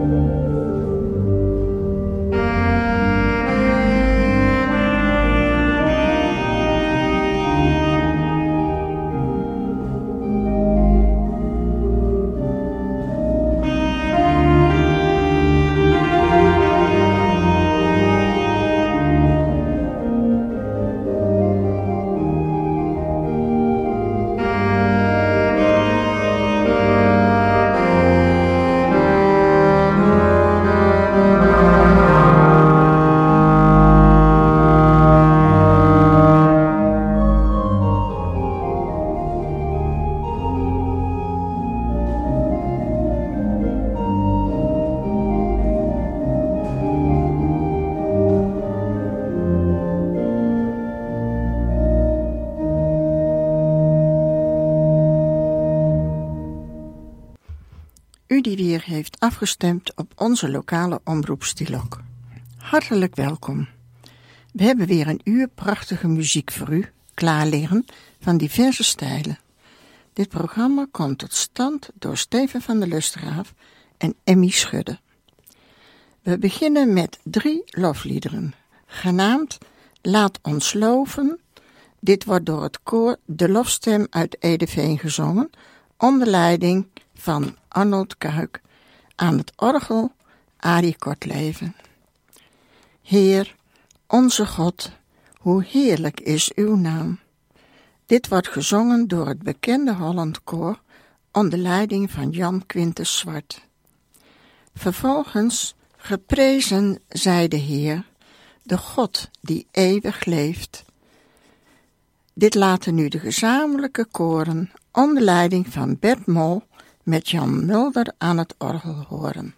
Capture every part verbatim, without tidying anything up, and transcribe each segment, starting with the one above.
U die weer heeft afgestemd op onze lokale omroep Stilok. Hartelijk welkom. We hebben weer een uur prachtige muziek voor u klaar liggen van diverse stijlen. Dit programma komt tot stand door Steven van der Lustgraaf en Emmy Schudde. We beginnen met drie lofliederen, genaamd Laat ons loven. Dit wordt door het koor De Lofstem uit Edeveen gezongen, onder leiding van Arnold Kuik, aan het orgel Arie Kortleven. Heer, onze God, hoe heerlijk is uw naam. Dit wordt gezongen door het bekende Holland Koor onder leiding van Jan Quintus Zwart. Vervolgens geprezen zij de Heer, de God die eeuwig leeft. Dit laten nu de gezamenlijke koren onder leiding van Bert Mol met Jan Mulder aan het orgel horen.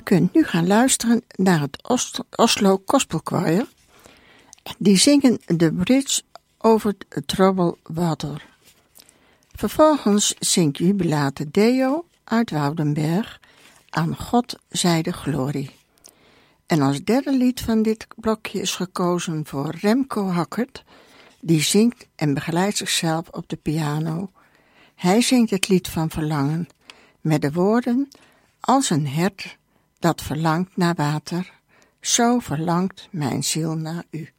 kunt nu gaan luisteren naar het Os- Oslo Gospel Choir. Die zingen de bridge over Troubled Water. Vervolgens zingt Jubilate Deo uit Woudenberg Aan God zij de glorie. En als derde lied van dit blokje is gekozen voor Remco Hackert. Die zingt en begeleidt zichzelf op de piano. Hij zingt het lied van verlangen met de woorden: als een hert dat verlangt naar water, zo verlangt mijn ziel naar u.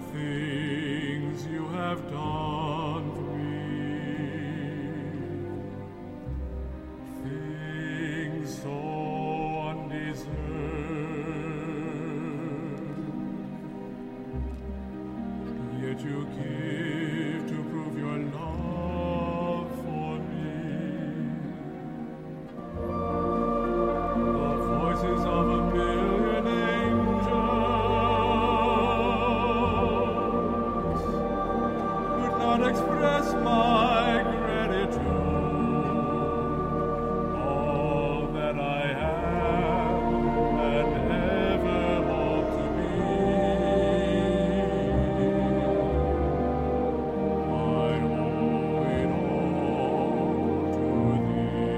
things you have done for me, things so undeserved, yet you give to prove your love for me. The voices of a million angels could not express my gratitude. All that I have and ever hope to be, I owe it all to thee.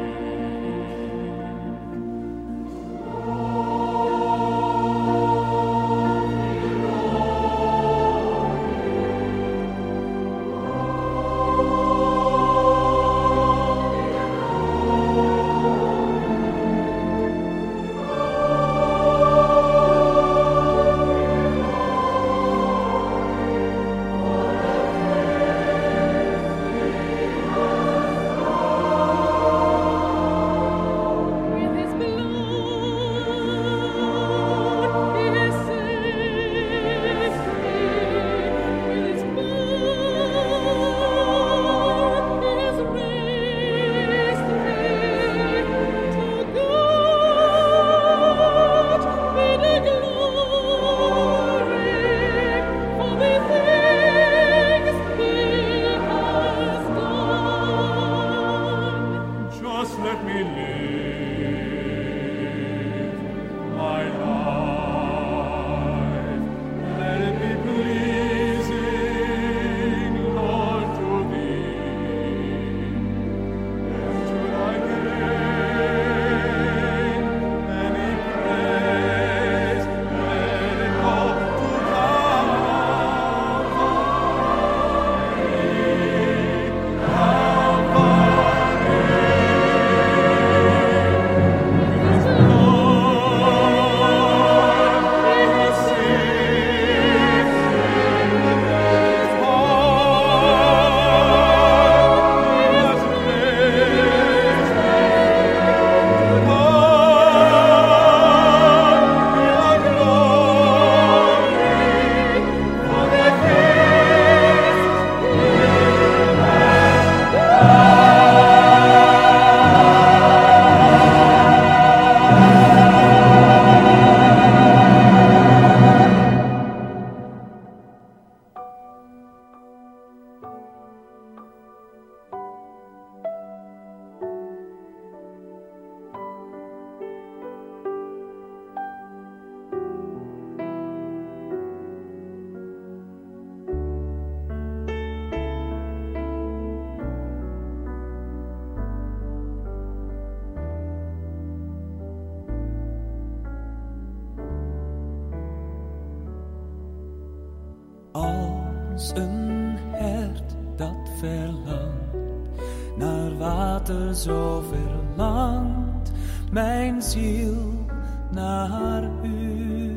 With his blood, he has saved me. With his blood, he has raised me. To God be the glory for the things he has done. Just let me live my life. Let it be pleasing, Lord, to thee. And should I gain any praise, let it go to Als een hert dat verlangt naar water, zo verlangt mijn ziel naar u.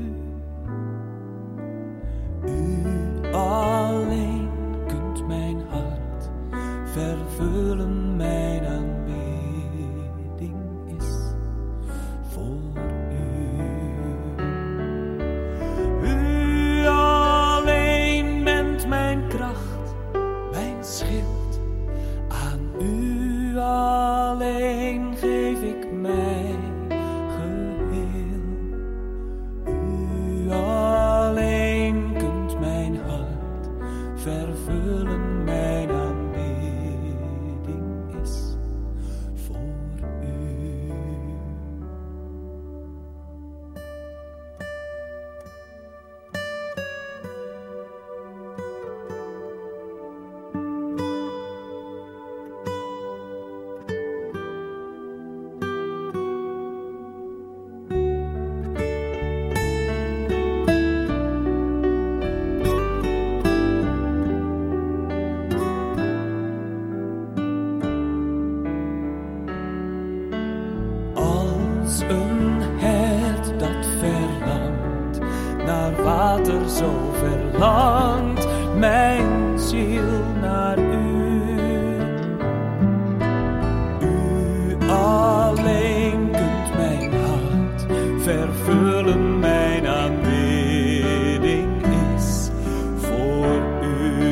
U alleen kunt mijn hart vervullen, mijn aanbidding is voor u. U alleen bent mijn kracht, mijn schild. Aan u alleen geef ik mij geheel. U alleen kunt mijn hart vervullen, mijn aanbidding is voor u. Een hert dat verlangt naar water, zo verlangt verlangt mijn ziel naar u. U alleen kunt mijn hart vervullen, mijn aanbidding is voor u.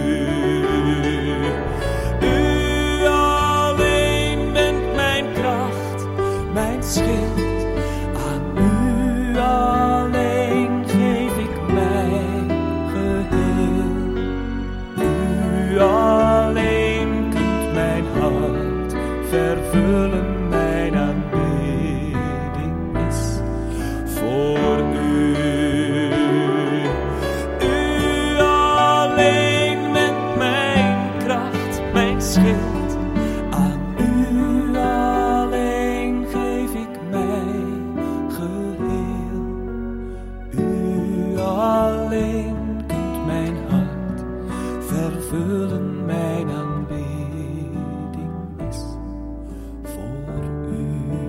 U alleen bent mijn kracht, mijn schild. Aan u alleen geef ik mij geheel. U alleen kunt mijn hart vervullen, mijn aanbidding is voor u. U alleen bent mijn kracht, mijn schild. Aan u alleen geef ik mij geheel. U alleen kunt mijn hart vervullen, mijn aanbidding is voor u.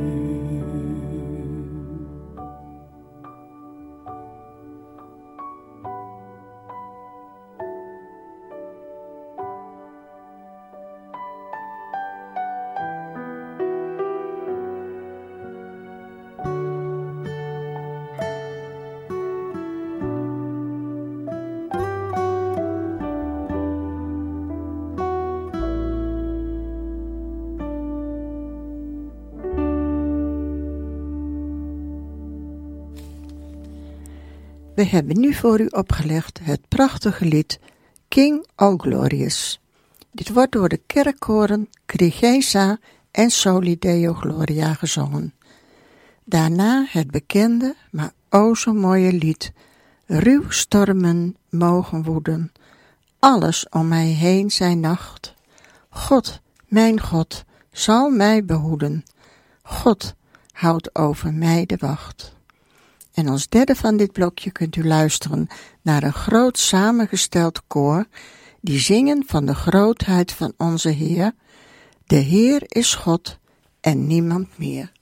We hebben nu voor u opgelegd het prachtige lied King All Glorious. Dit wordt door de kerkkoren Crigesa en Soli Deo Gloria gezongen. Daarna het bekende, maar o zo mooie lied Ruw stormen mogen woeden, alles om mij heen zijn nacht. God, mijn God, zal mij behoeden. God houdt over mij de wacht. En als derde van dit blokje kunt u luisteren naar een groot samengesteld koor die zingen van de grootheid van onze Heer. De Heer is God en niemand meer.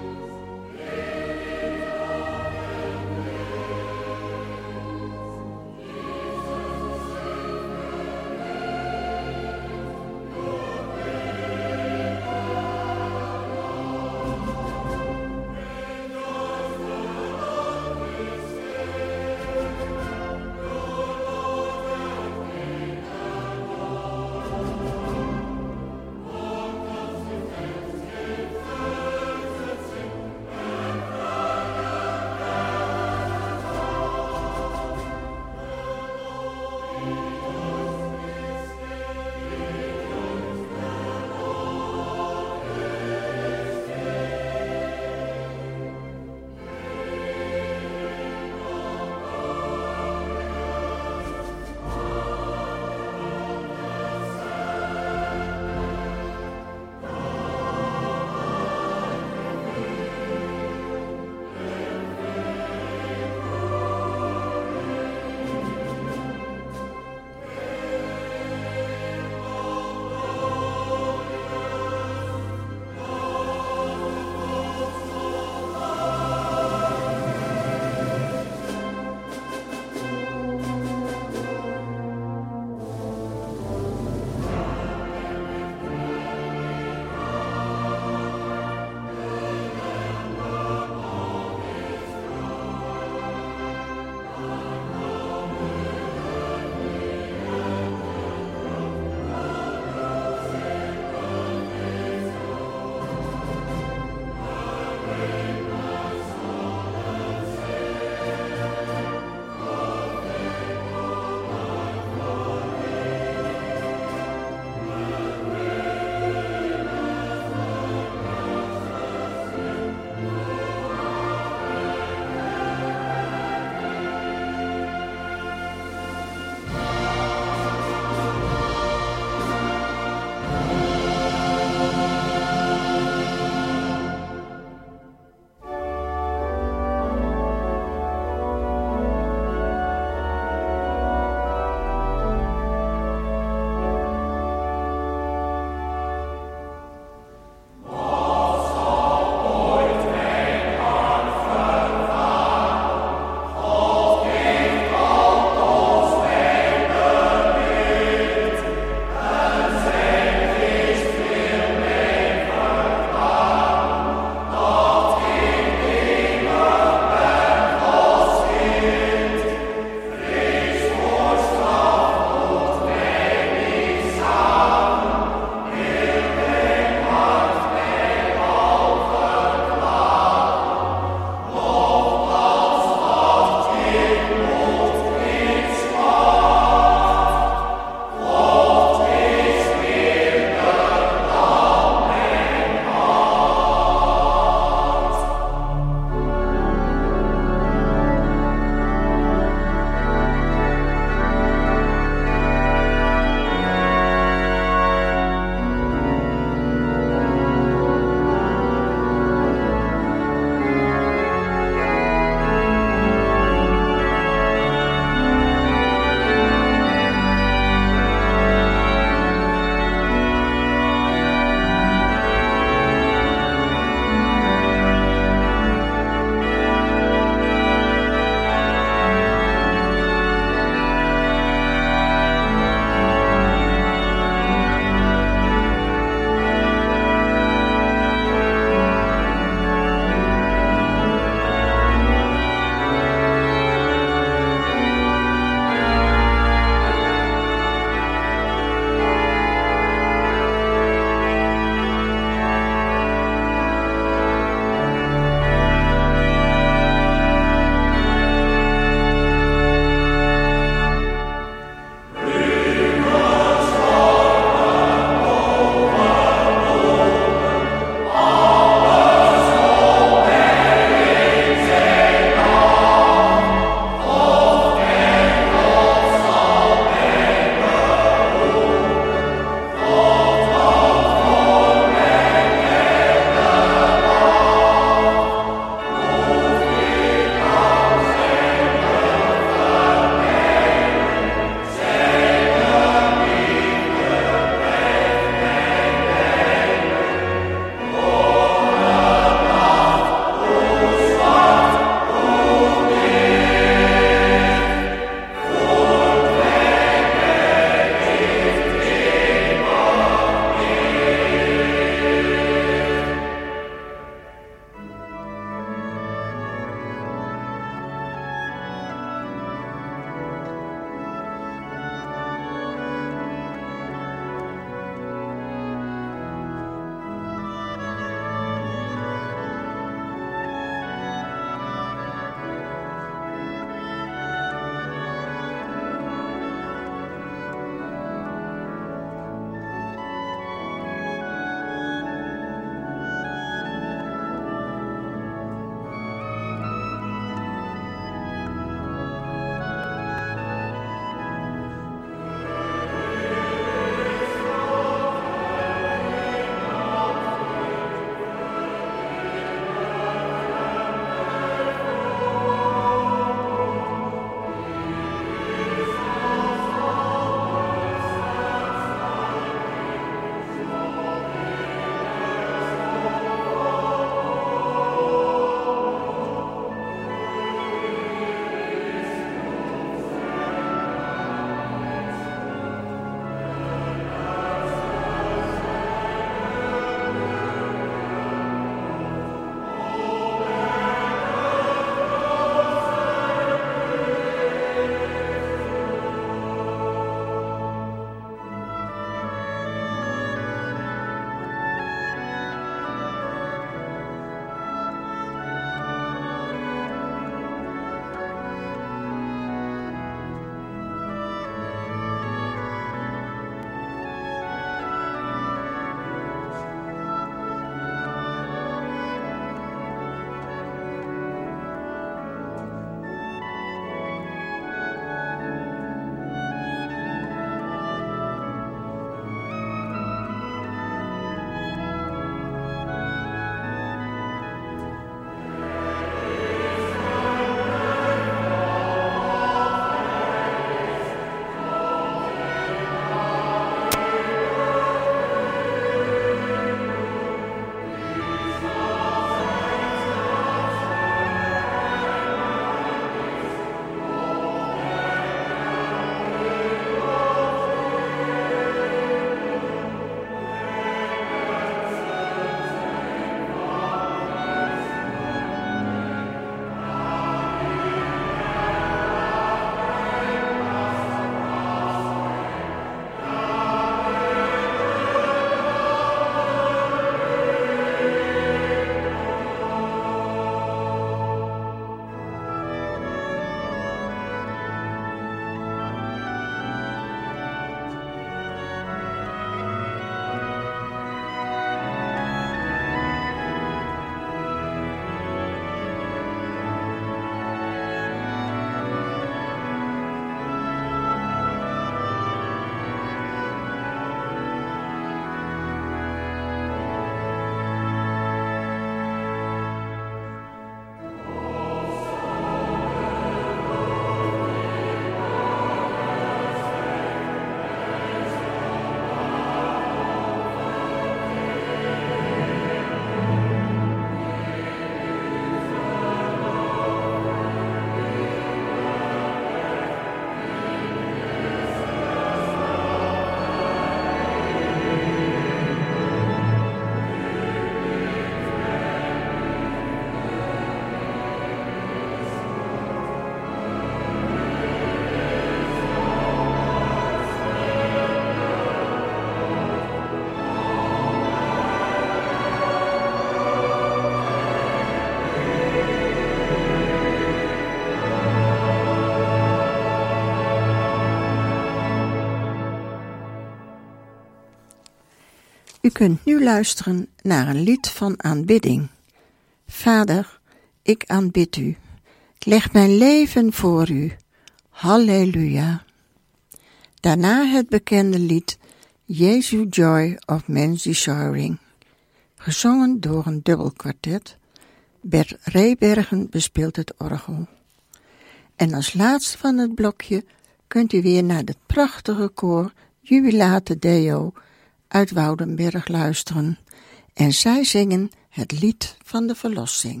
U kunt nu luisteren naar een lied van aanbidding. Vader, ik aanbid u. Ik leg mijn leven voor u. Halleluja. Daarna het bekende lied Jesu Joy of Man's Desiring, gezongen door een dubbelkwartet. Bert Rebergen bespeelt het orgel. En als laatste van het blokje kunt u weer naar het prachtige koor Jubilate Deo uit Woudenberg luisteren. En zij zingen het lied van de verlossing.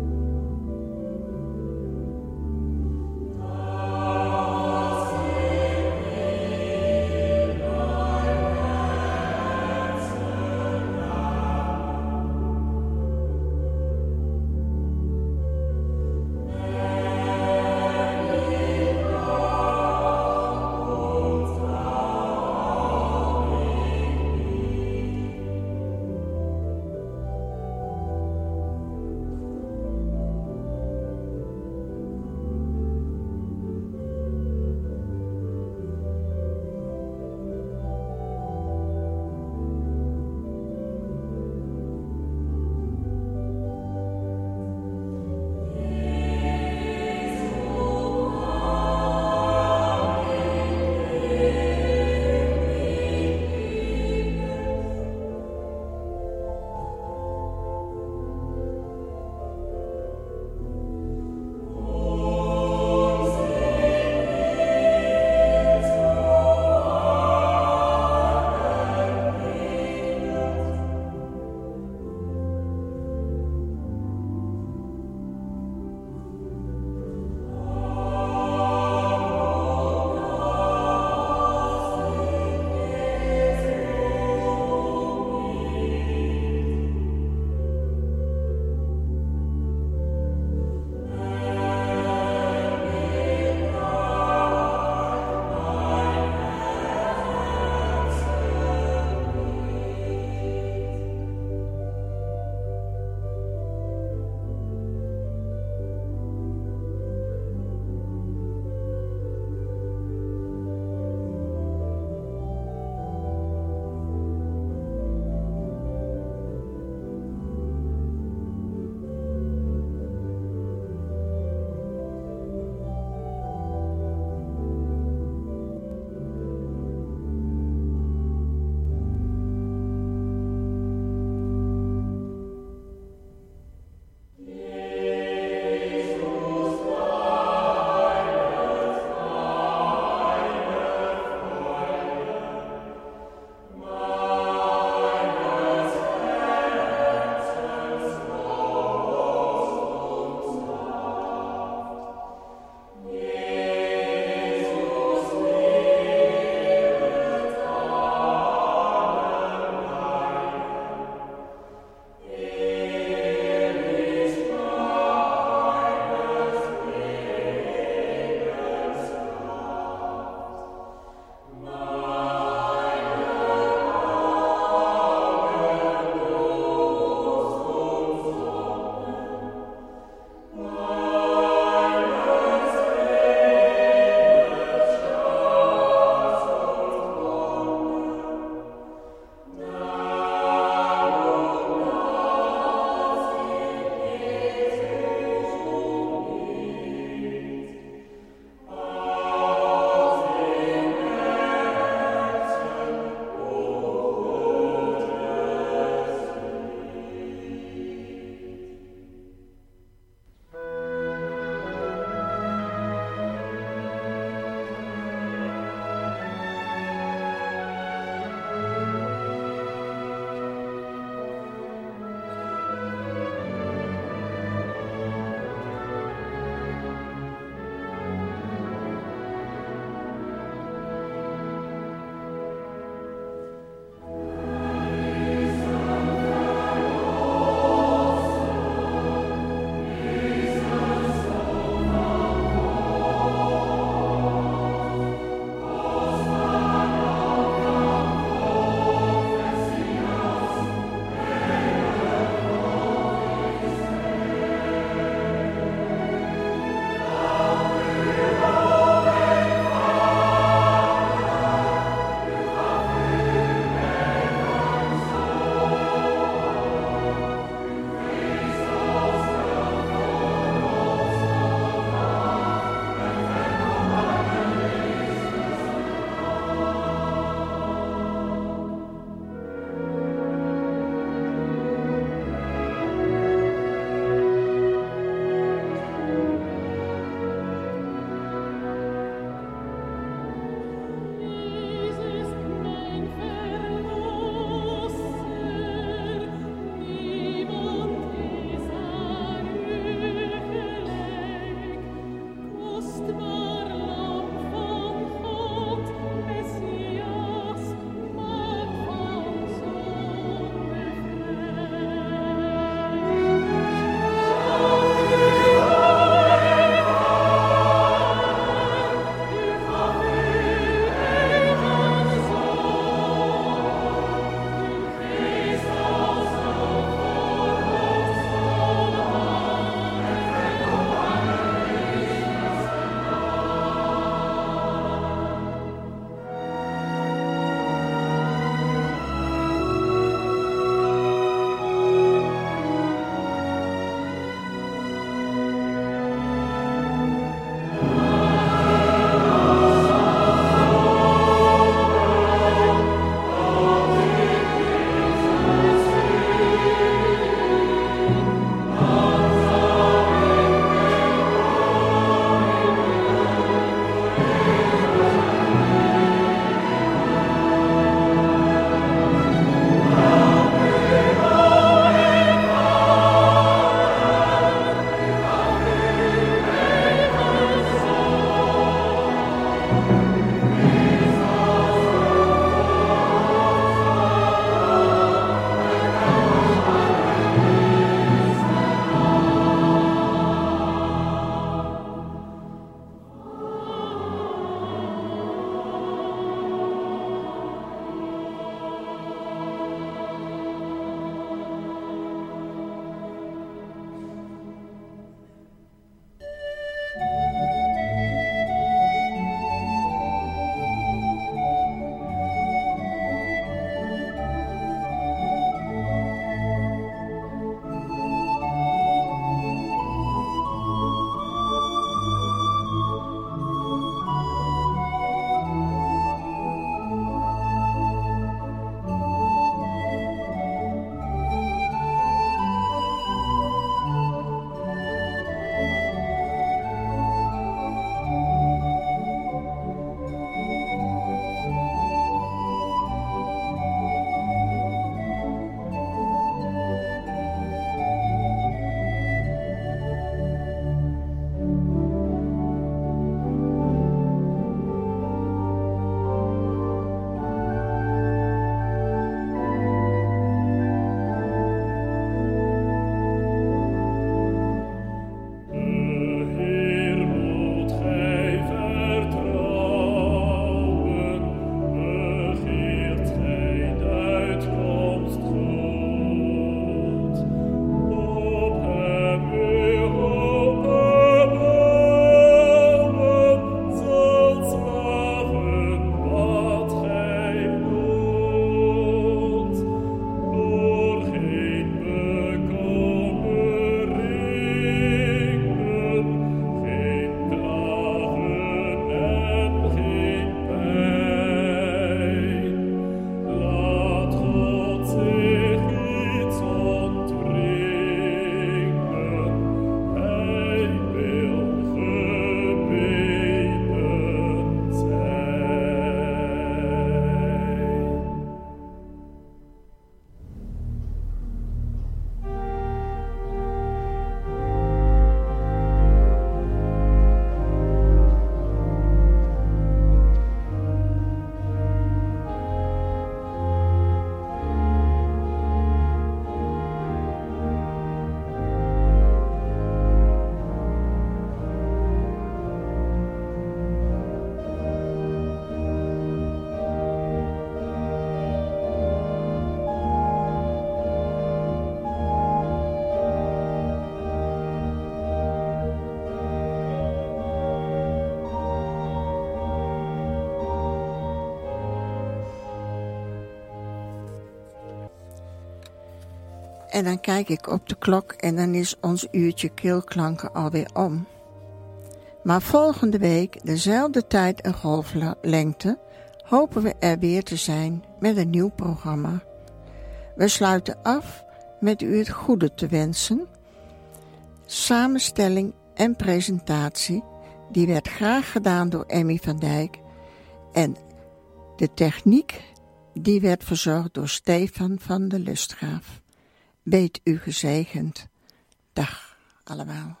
En dan kijk ik op de klok en dan is ons uurtje keelklanken alweer om. Maar volgende week, dezelfde tijd en golflengte, hopen we er weer te zijn met een nieuw programma. We sluiten af met u het goede te wensen. Samenstelling en presentatie, die werd graag gedaan door Emmy van Dijk. En de techniek, die werd verzorgd door Stefan van de Lustgraaf. Weet u gezegend. Dag allemaal.